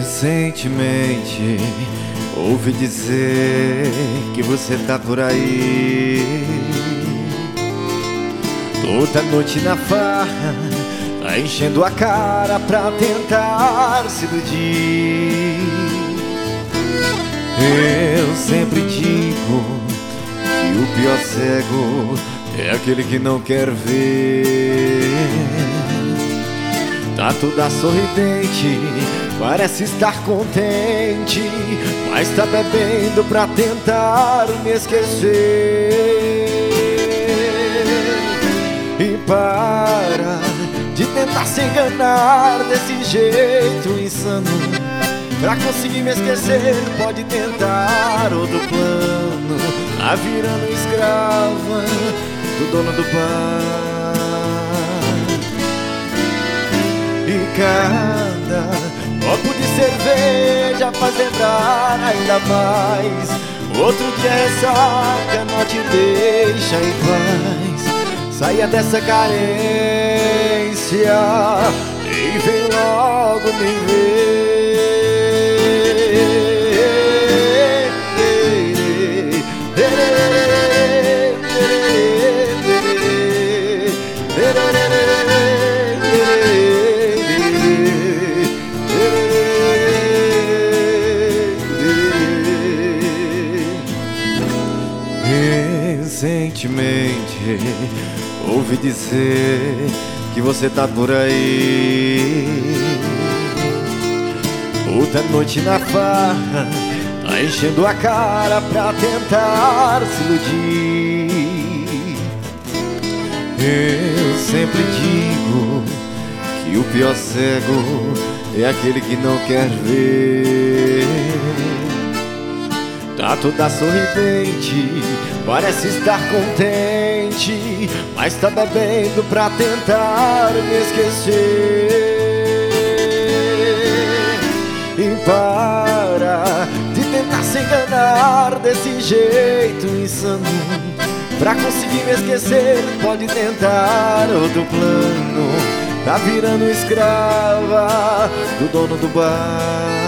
Recentemente ouvi dizer que você tá por aí. Toda noite na farra, tá enchendo a cara pra tentar se iludir. Eu sempre digo que o pior cego é aquele que não quer ver. Tá toda sorridente, parece estar contente, mas tá bebendo pra tentar me esquecer. E para de tentar se enganar desse jeito insano. Pra conseguir me esquecer, pode tentar outro plano. Tá virando escrava do dono do bar. E cada copo de cerveja faz lembrar ainda mais. Outro dia ressaca não te deixa em paz. Saia dessa carência e vem logo me ver. Recentemente ouvi dizer que você tá por aí. Toda noite na farra, tá enchendo a cara pra tentar se iludir. Eu sempre digo que o pior cego é aquele que não quer ver. Tá toda sorridente, parece estar contente, mas tá bebendo pra tentar me esquecer. E para de tentar se enganar desse jeito insano. Pra conseguir me esquecer, pode tentar outro plano. Tá virando escrava do dono do bar.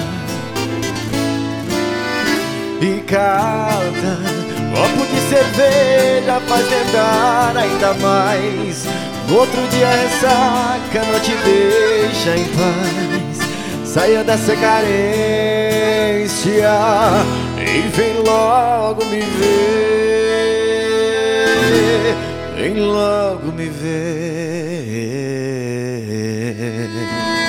E cada copo de cerveja faz lembrar ainda mais. No outro dia ressaca não te deixa em paz. Saia dessa carência e vem logo me ver. Vem logo me ver.